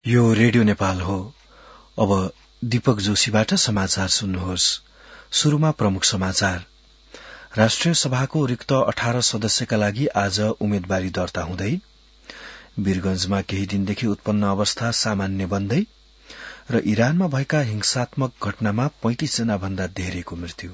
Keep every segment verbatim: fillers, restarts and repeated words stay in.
यो रेडियो नेपाल हो। अब दीपक जोशीबाट समाचार सुन्नुहोस्। शुरूमा प्रमुख समाचार। राष्ट्रिय सभाको रिक्त अठार सदस्यका लागि आज उम्मेद्वारी दर्ता हुँदै, वीरगंजमा केही दिनदेखि उत्पन्न अवस्था सामान्य बन्दै र इरानमा भएका हिंसात्मक घटनामा पैंतिस जना भन्दा धेरैको मृत्यु।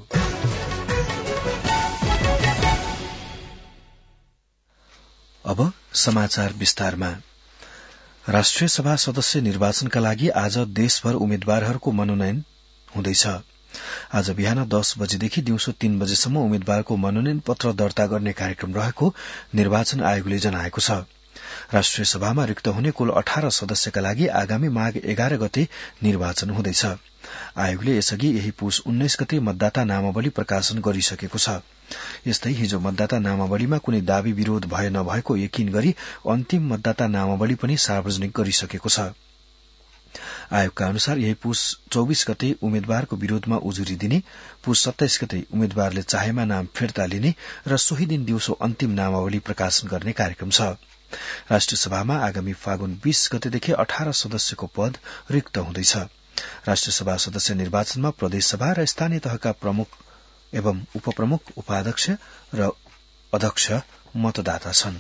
अब समाचार विस्तारमा। राष्ट्रिय सभा सदस्य निर्वाचनका लागि आज देशभर उम्मेद्वारहरूको मनोनयन हुँदैछ। आज बिहान दस बजेदेखि दिउँसो तीन बजेसम्म उम्मेद्वारको मनोनयन पत्र दर्ता गर्ने कार्यक्रम रहेको निर्वाचन आयोगले जनाएको छ। राष्ट्रिय सभामा रिक्त हुने कुल अठार सदस्यका लागि आगामी माघ एघार गते निर्वाचन हुँदैछ। आयोगले यसअघि यही पुष उन्नाइस गते मतदाता नामावली प्रकाशन गरिसकेको छ। यस्तै हिजो मतदाता नामावलीमा कुनै दावी विरोध भए नभएको यकिन गरी अन्तिम मतदाता नामावली पनि सार्वजनिक गरिसकेको छ। आयोगका अनुसार यही पुष चौबीस गते उम्मेद्वारको विरोधमा उजुरी दिने, पुष सत्ताइस गते उम्मेद्वारले चाहेमा नाम फिर्ता लिने र सोही दिन दिउँसो अन्तिम नामावली प्रकाशन गर्ने कार्यक्रम छ। राष्ट्रिय सभामा आगामी फागुन बीस गतेदेखि अठार सदस्यको पद रिक्त हुँदैछ। राष्ट्रिय सभा सदस्य निर्वाचनमा प्रदेशसभा र स्थानीय तहका प्रमुख एवं उपप्रमुख, उपाध्यक्ष र अध्यक्ष मतदाता छन्।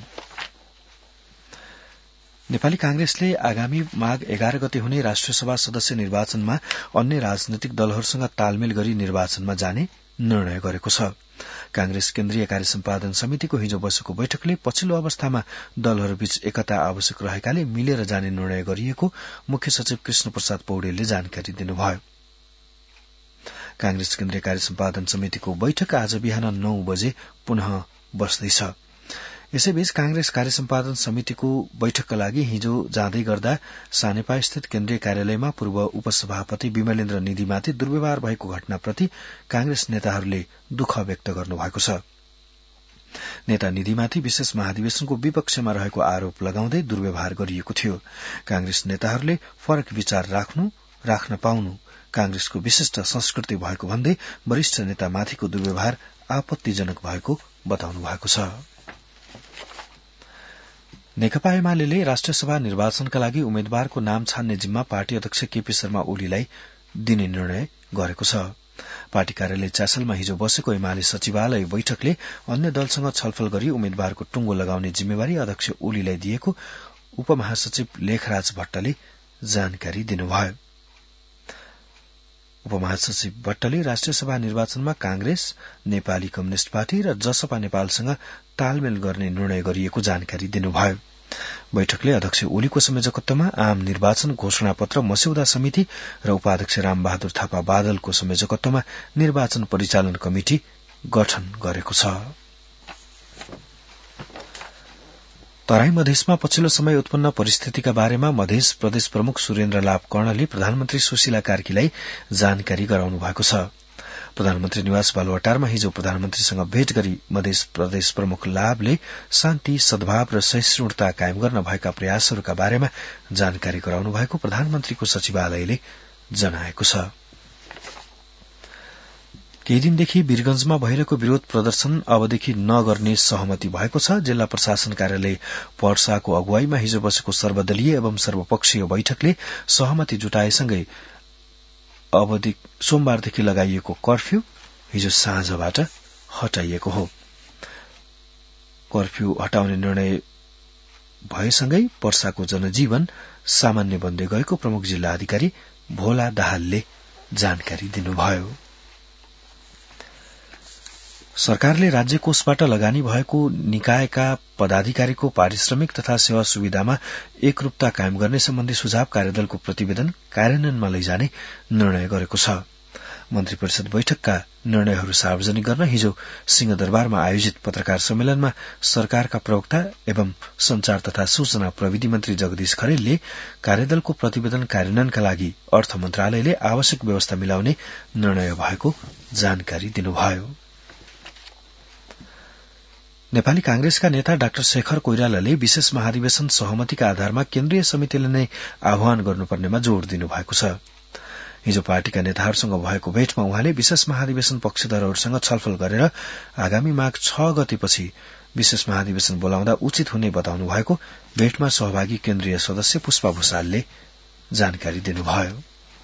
नेपाली कांग्रेसले आगामी माघ एघार गते हुने राष्ट्रिय सभा सदस्य निर्वाचनमा अन्य राजनैतिक दलहरूसँग तालमेल गरी निर्वाचनमा जाने निर्णय गरेको छ। कांग्रेस केन्द्रीय कार्य सम्पादन समितिको हिजो बसेको बैठकले पछिल्लो अवस्थामा दलहरूबीच एकता आवश्यक रहेकाले मिलेर जाने निर्णय गरिएको मुख्य सचिव कृष्ण प्रसाद पौडेलले जानकारी दिनुभयो। कांग्रेस केन्द्रीय कार्य सम्पादन समितिको बैठक आज बिहान नौ बजे पुनः बस्दैछ। यसैबीच कांग्रेस कार्य सम्पादन समितिको बैठकका लागि हिजो जाँदै गर्दा सानेपा स्थित केन्द्रीय कार्यालयमा पूर्व उपसभापति विमलेन्द्र निधिमाथि दुर्व्यवहार भएको घटनाप्रति कांग्रेस नेताहरूले दुःख व्यक्त गर्नुभएको छ। नेता निधिमाथि विशेष महाधिवेशनको विपक्षमा रहेको आरोप लगाउँदै दुर्व्यवहार गरिएको थियो। कांग्रेस नेताहरूले फरक विचार राख्नु राख्न पाउनु कांग्रेसको विशिष्ट संस्कृति भएको भन्दै वरिष्ठ नेतामाथिको दुर्व्यवहार आपत्तिजनक भएको बताउनु भएको छ। नेकपा एमाले राष्ट्रिय सभा निर्वाचनका लागि उम्मेद्वारको नाम छान्ने जिम्मा पार्टी अध्यक्ष केपी शर्मा ओलीलाई दिने निर्णय गरेको छ। पार्टी कार्यालय च्यासलमा हिजो बसेको एमाले सचिवालय बैठकले अन्य दलसँग छलफल गरी उम्मेद्वारको टुंगो लगाउने जिम्मेवारी अध्यक्ष ओलीलाई दिएको उपमहासचिव लेखराज भट्टले जानकारी दिनुभयो। उपमहासचिव भट्टले राष्ट्रिय सभा निर्वाचनमा कांग्रेस, नेपाली कम्युनिष्ट पार्टी र जसपा नेपालसँग तालमेल गर्ने निर्णय गरिएको जानकारी दिनुभयो। बैठकले अध्यक्ष ओलीको संयोजकत्वमा आम निर्वाचन घोषणा पत्र मस्यौदा समिति र उपाध्यक्ष रामबहादुर थापा बादलको संयोजकत्वमा निर्वाचन परिचालन कमिटि गठन गरेको छ। तराई मधेसमा पछिल्लो समय उत्पन्न परिस्थितिका बारेमा मधेस प्रदेश प्रमुख सुरेन्द्र लाभ कर्णले प्रधानमन्त्री सुशीला कार्कीलाई जानकारी गराउनु भएको छ। प्रधानमन्त्री निवास बालुवाटारमा हिजो प्रधानमन्त्रीसँग भेट गरी मधेस प्रदेश प्रमुख लाभले शान्ति, सद्भाव र सहिष्णुता कायम गर्न भएका प्रयासहरूका बारेमा जानकारी गराउनु भएको प्रधानमन्त्रीको सचिवालयले जनाएको छ। केही दिनदेखि वीरगंजमा भइरहेको विरोध प्रदर्शन अबदेखि नगर्ने सहमति भएको छ। जिल्ला प्रशासन कार्यालय पर्साको अगुवाईमा हिजो बसेको सर्वदलीय एवं सर्वपक्षीय बैठकले सहमति जुटाएसँगै अवधि सोमबारदेखि लगाइएको कर्फ्यू हिजो साँझबाट हटाइएको हो। कर्फ्यू हटाउने निर्णय भएसँगै पर्साको जनजीवन सामान्य बन्दै गएको प्रमुख जिल्ला अधिकारी भोला दाहालले जानकारी दिनुभयो। सरकारले राज्य कोषबाट लगानी भएको निकायका पदाधिकारीको पारिश्रमिक तथा सेवा सुविधामा एकरूपता कायम गर्ने सम्बन्धी सुझाव कार्यदलको प्रतिवेदन कार्यान्वयनमा लैजाने निर्णय गरेको छ। मन्त्री परिषद बैठकका निर्णयहरू सार्वजनिक गर्न हिजो सिंहदरबारमा आयोजित पत्रकार सम्मेलनमा सरकारका प्रवक्ता एवं संचार तथा सूचना प्रविधि मन्त्री जगदीश खरेलले कार्यदलको प्रतिवेदन कार्यान्वयनका लागि अर्थ मन्त्रालयले आवश्यक व्यवस्था मिलाउने निर्णय भएको जानकारी दिनुभयो। नेपाली कांग्रेसका नेता डाक्टर शेखर कोइरालाले विशेष महाधिवेशन सहमतिका आधारमा केन्द्रीय समितिले नै आह्वान गर्नुपर्नेमा जोड़ दिनुभएको छ। हिजो पार्टीका नेताहरूसँग भएको भेटमा उहाँले विशेष महाधिवेशन पक्षधरहरूसँग छलफल गरेर आगामी माघ छ गतेपछि विशेष महाधिवेशन बोलाउँदा उचित हुने बताउनु भएको भेटमा सहभागी केन्द्रीय सदस्य पुष्पा भूषालले जानकारी दिनुभयो।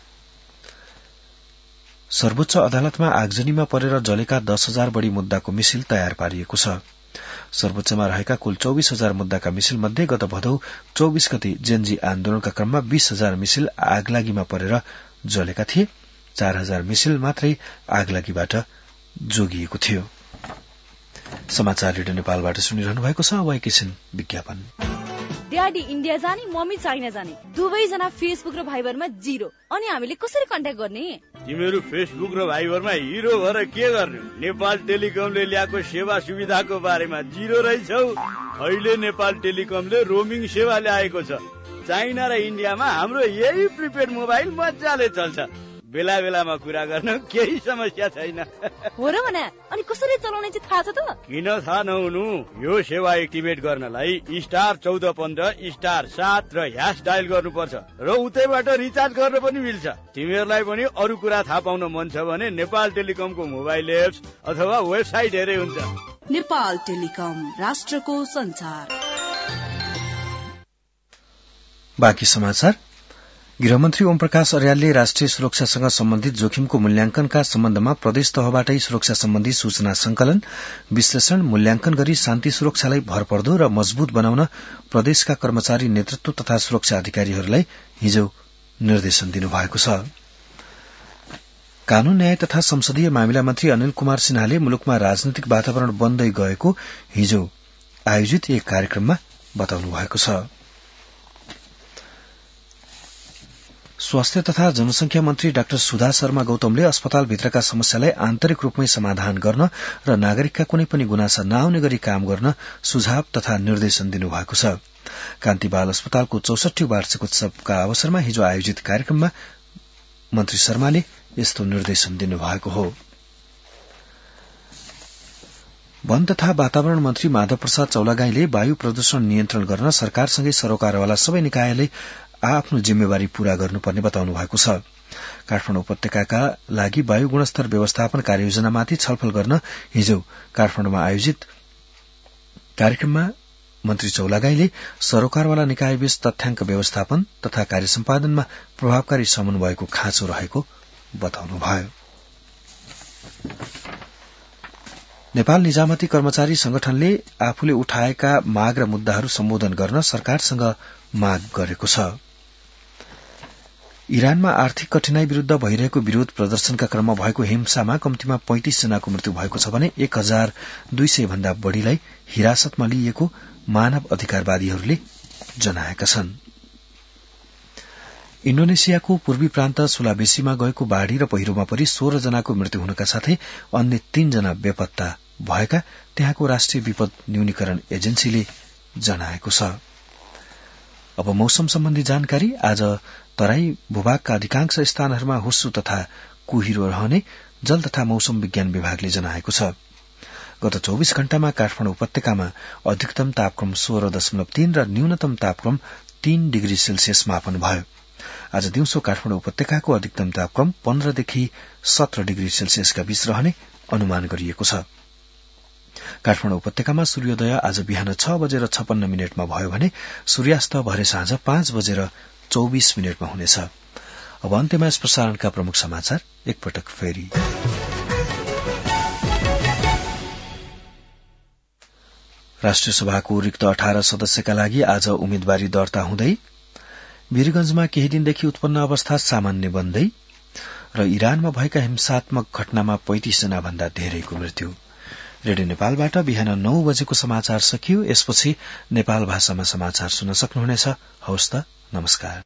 सर्वोच्च अदालतमा आगजनीमा परेर जलेका दस हजार बढ़ी मुद्दाको मिसिल तयार पारिएको छ। सर्वोच्चमा रहेका कुल चौविस हजार मुद्दाका मिसिल मध्ये गत भदौ चौविस गते जेनजी आन्दोलनका क्रममा बीस हजार मिसिल आगलागीमा परेर जलेका थिए। चार हजार मिसिल मात्रै आगलागीबाट जोगिएको थियो। समाचार रेडियो नेपालबाट सुनिरहनु भएको छ। अब एकैछिन विज्ञापन। ड्याडी इन्डिया जाने, मम्मी चाइना जाने, दुवैजना फेसबुक र भाइबरमा जिरो। अनि हामीले कसरी कन्ट्याक्ट गर्ने? तिमीहरू फेसबुक र भाइबरमा हिरो भएर के गर्ने? नेपाल टेलिकमले ल्याएको सेवा सुविधाको बारेमा जिरो रहेछौ। अहिले नेपाल टेलिकमले रोमिङ सेवा ल्याएको छ। चाइना र इन्डियामा हाम्रो यही प्रिपेड मोबाइल मजाले चल्छ। बेला बेलामा कुरा गर्न केही समस्या छैन। हो र भने अनि कसरी चलाउने चाहिँ थाहा छ त? किन थाहा नहुनु? यो सेवा एक्टिभेट गर्नलाई स्टार चौध पन्ध्र स्टार सात र ह्यास डायल गर्नुपर्छ र उतैबाट रिचार्ज गर्न पनि मिल्छ। तिमीहरूलाई पनि अरू कुरा थाहा पाउन मन छ भने नेपाल टेलिकमको मोबाइल एप्स अथवा वेबसाइट हेरे हुन्छ। नेपाल टेलिकम, राष्ट्रको संचार। बाँकी समाचार। गृहमन्त्री ओम प्रकाश अर्यालले राष्ट्रिय सुरक्षासँग सम्बन्धित जोखिमको मूल्याङ्कनका सम्बन्धमा प्रदेश तहबाटै सुरक्षा सम्बन्धी सूचना संकलन, विश्लेषण, मूल्याङ्कन गरी शान्ति सुरक्षालाई भरपर्दो र मजबूत बनाउन प्रदेशका कर्मचारी नेतृत्व तथा सुरक्षा अधिकारीहरूलाई हिजो निर्देशन दिनुभएको छ। कानून, न्याय तथा संसदीय मामिला मन्त्री अनिल कुमार सिन्हाले मुलुकमा राजनैतिक वातावरण बन्दै गएको हिजो आयोजित एक कार्यक्रममा बताउनु भएको छ। स्वास्थ्य तथा जनसंख्या मन्त्री डाक्टर सुधा शर्मा गौतमले अस्पतालभित्रका समस्यालाई आन्तरिक रूपमै समाधान गर्न र नागरिकका कुनै पनि गुनासा नआउने गरी काम गर्न सुझाव तथा निर्देशन दिनुभएको छ। कान्ति बाल अस्पतालको चौसठी वार्षिक उत्सवका अवसरमा हिजो आयोजित कार्यक्रममा मन्त्री शर्माले यस्तो निर्देशन दिनुभएको हो। वन तथा वातावरण मन्त्री माधव प्रसाद चौलागाईले वायु प्रदूषण नियन्त्रण गर्न सरकारसँगै सरोकारवाला सबै निकायले आफ्नो जिम्मेवारी पूरा गर्नुपर्ने बताउनु भएको छ। काठमाडौँ उपत्यकाका लागि वायु गुणस्तर व्यवस्थापन कार्ययोजनामाथि छलफल गर्न हिजो काठमाडौँमा आयोजित कार्यक्रममा मन्त्री चौलागाईले सरोकारवाला निकायबीच तथ्याङ्क व्यवस्थापन तथा कार्य सम्पादनमा प्रभावकारी समन्वयको खाँचो रहेको बताउनुभयो। नेपाल निजामती कर्मचारी संगठनले आफूले उठाएका माग र मुद्दाहरू सम्बोधन गर्न सरकारसँग माग गरेको छ। इरानमा आर्थिक कठिनाई विरूद्ध भइरहेको विरोध प्रदर्शनका क्रममा भएको हिंसामा कम्तीमा पैंतिस जनाको मृत्यु भएको छ भने एक हजार दुई सय भन्दा बढ़ीलाई हिरासतमा लिइएको मानव अधिकारवादीहरूले जनाएका छन्। इण्डोनेसियाको पूर्वी प्रान्त सुलावेसीमा गएको बाढ़ी र पहिरोमा परि सोह्र जनाको मृत्यु हुनका साथै अन्य तीन जना बेपत्ता भएका त्यहाँको राष्ट्रिय विपद न्यूनीकरण एजेन्सीले जनाएको छ। अब मौसम सम्बन्धी जानकारी। आज तराई भूभागका अधिकांश स्थानहरूमा हुस्सु तथा कुहिरो रहने जल तथा मौसम विज्ञान विभागले जनाएको छ। गत चौविस घण्टामा काठमाडौँ उपत्यकामा अधिकतम तापक्रम सोह्र दशमलव तीन र न्यूनतम तापक्रम तीन डिग्री सेल्सियस मापन भयो। आज दिउँसो काठमाडौँ उपत्यकाको अधिकतम तापक्रम पन्ध्रदेखि सत्र डिग्री सेल्सियसका बीच रहने अनुमान गरिएको छ। काठमाडौँ उपत्यकामा सूर्योदय आज बिहान छ बजेर छपन्न मिनटमा भयो भने सूर्यास्त भरे साँझ पाँच बजेर चौबीस मिनटमा हुनेछ। अब अन्त्यमा यस प्रसारणका प्रमुख समाचार एकपटक फेरि। राष्ट्रिय सभाको रिक्त अठार सदस्यका लागि आज उम्मेद्वारी दर्ता हुँदै वीरगंजमा केही दिनदेखि उत्पन्न अवस्था सामान्य बन्दै र इरानमा भएका हिंसात्मक घटनामा पैंतिस जना भन्दा धेरैको मृत्यु। रेडियो नेपालबाट बिहान नौ बजेको समाचार सकियो। यसपछि नेपाल भाषामा समाचार सुन्न सक्नुहुनेछ। हवस् त, नमस्कार।